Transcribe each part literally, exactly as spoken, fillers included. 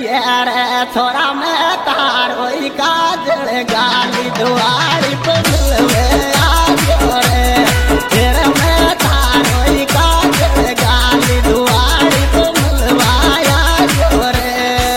यार थोड़ा मैं तारो काजल गाली दुआरी पर मिलवे आजो रे तेरे मैं तारो काजल गाली दुआरी पर मिलवाया जो रे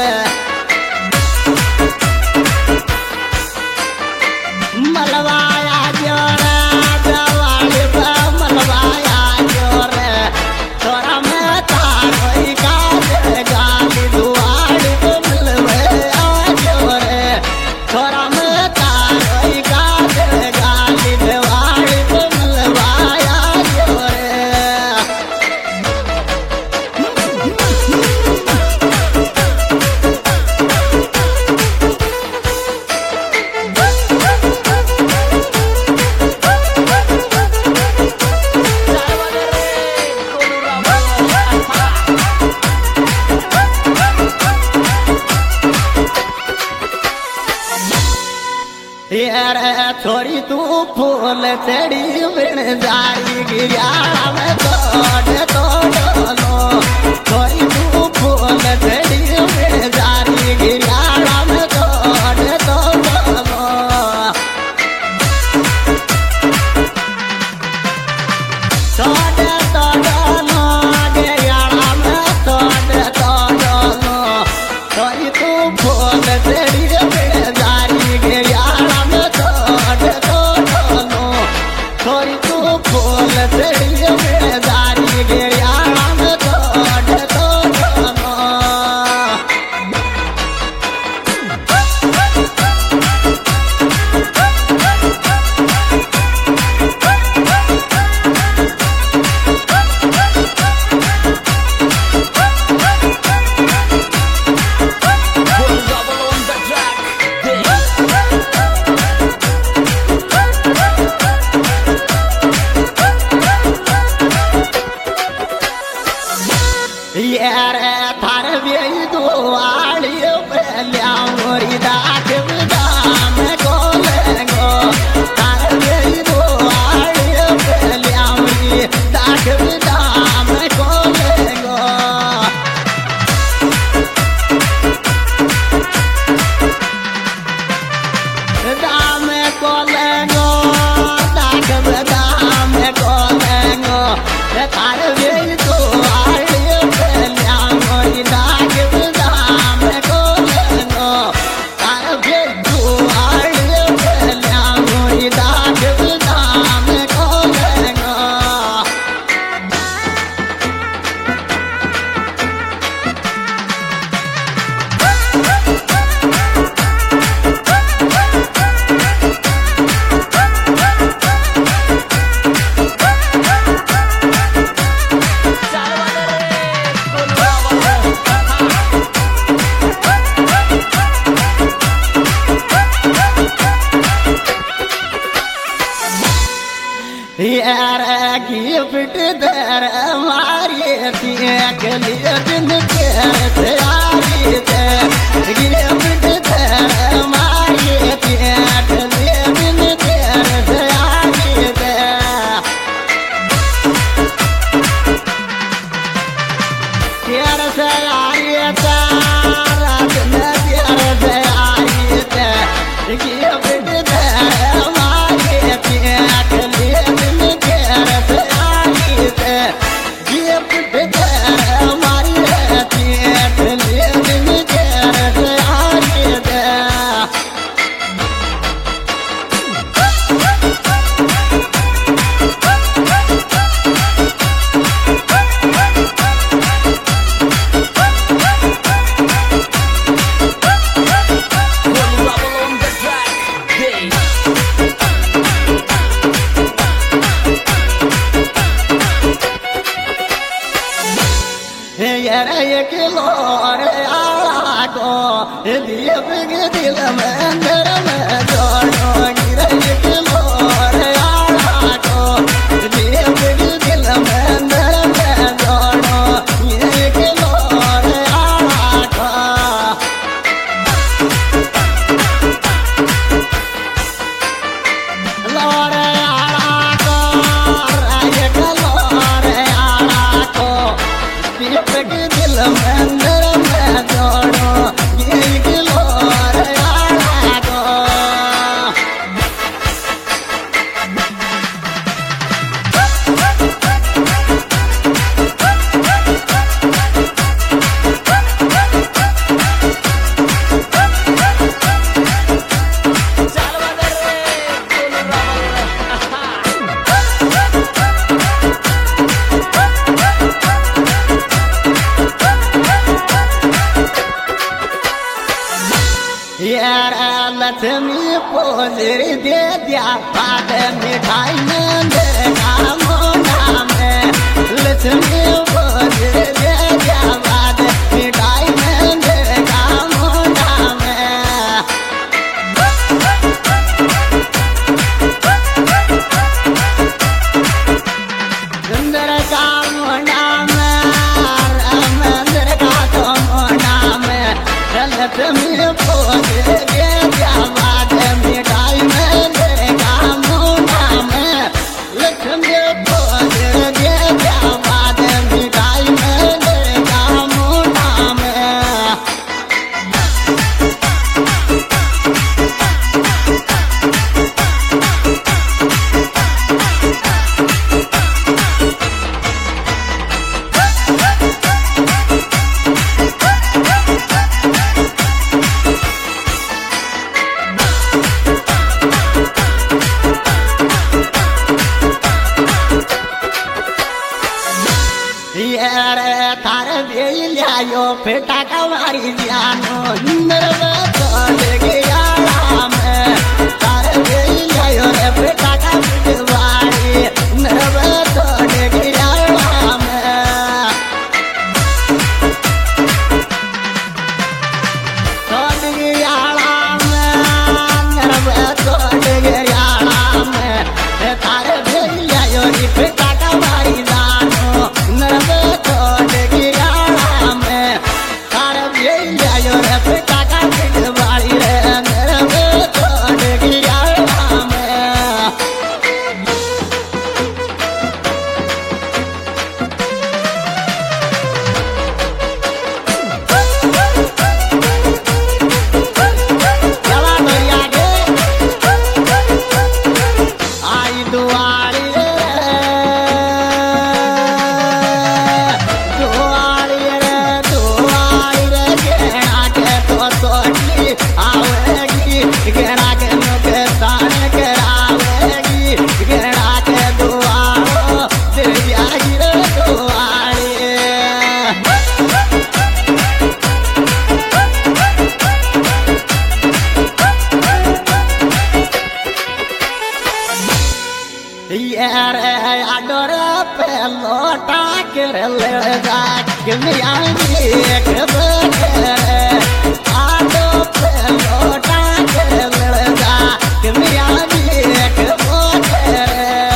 मलवाया जो रे जवाली पर मलवाया जो रे थोड़ा मैं तारो काजल गाली दुआरी यार छोरी तू फूल चढ़ी बिन जाई गिरिया में तोड़ तोड़ लो छोरी तू फूल चढ़ी बिन जाई गिरिया में तोड़ तोड़ लो तोड़ तोड़ लो गिरिया में तोड़ तोड़ लो छोरी तू फूल चढ़ी बिन जाई गिरिया छोरी तू फूल चढ़ी में जारी गिरिया में तोड़ तोड़ लो यार थार भी दो आड़ी पहलिया मोरी दाख दाम गोलेंगो थार भी दो आड़ी पहलिया मोरी दाख दाम गोलेंगो दाम गोलेंगो दाख दाम गोलेंगो थार भी दो आड़ी यार गिफ्ट दर मारी थी अगली दिन तेर तैयारी थे गिफ्ट दर मारी थी अगली दिन तेर तैयारी थे तेर तैयारी तारा दिन तेर तैयारी थे गिफ्ट दर मारी थी अगली दिल में दिल में अंदर में जोड़ो गिरे किलो रे आला को दिल में दिल में अंदर में जोड़ो गिरे किलो रे आला को लोरे आला को राय किलो रे आला को दिल में दिल में अंदर में जोड़ो यार लक्ष्मी पोजर दे दिया बाद मिठाई में देखा मोना में लक्ष्मी पोजर दे दिया बाद मिठाई में देखा मोना में सुंदर का मोना में मंदिर का तो मोना में लक्ष्मी यो फेटा कवारी जानो नरव तोड़ गया में तार गया यो रे फेटा कवारी नरव तोड़ गया में तोड़ गया में नरव तोड़ गया में तार गया यो रे फेटा कवारी जानो नरव तोड़ गया यार आडोर पे लोटा कर ले जा कि मियां एक बकरे आडो पे लोटा कर ले जा कि मियां एक बकरे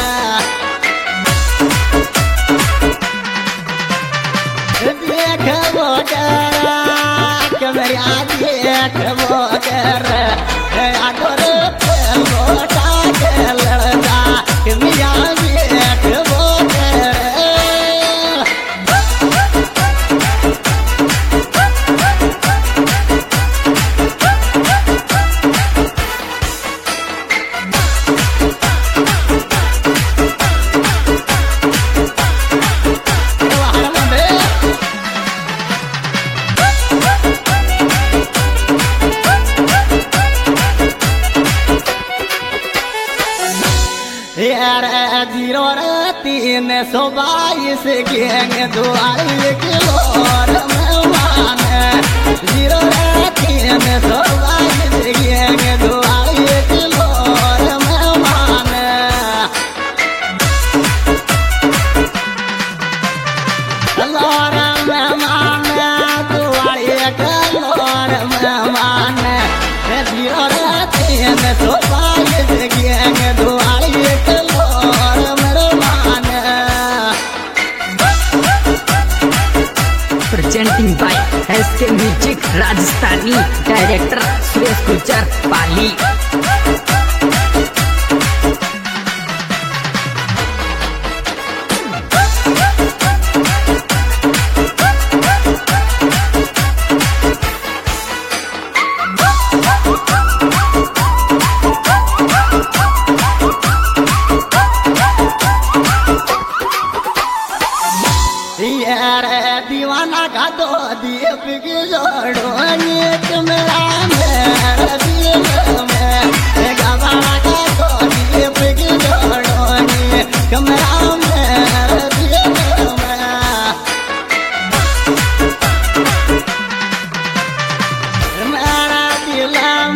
देख बकरे कि मियां एक बकरे आडोर पे लोटा कर ले जा कि मियां यार जीरो तीन सौ बाईस गैंग दुआई किलो मेहमान जीरो तीन सौ बाईस गैंग दुआई किलो मेहमान लोर मेहमान दुआई कलोर मेहमान जीरो तीन सौ बाईस गैंग दुआई presenting by S K Music Rajasthani Director Suresh Gujjar Pali यार दीवाना का दो दीप की जोड़ो एक मेरा मेरा दिल में गवाना का दो दीप की जोड़ो एक मेरा मेरा दिल में मेरा दिल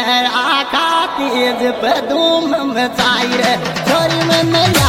आखा तेज पे धूम मचाई रे छोरी में नैया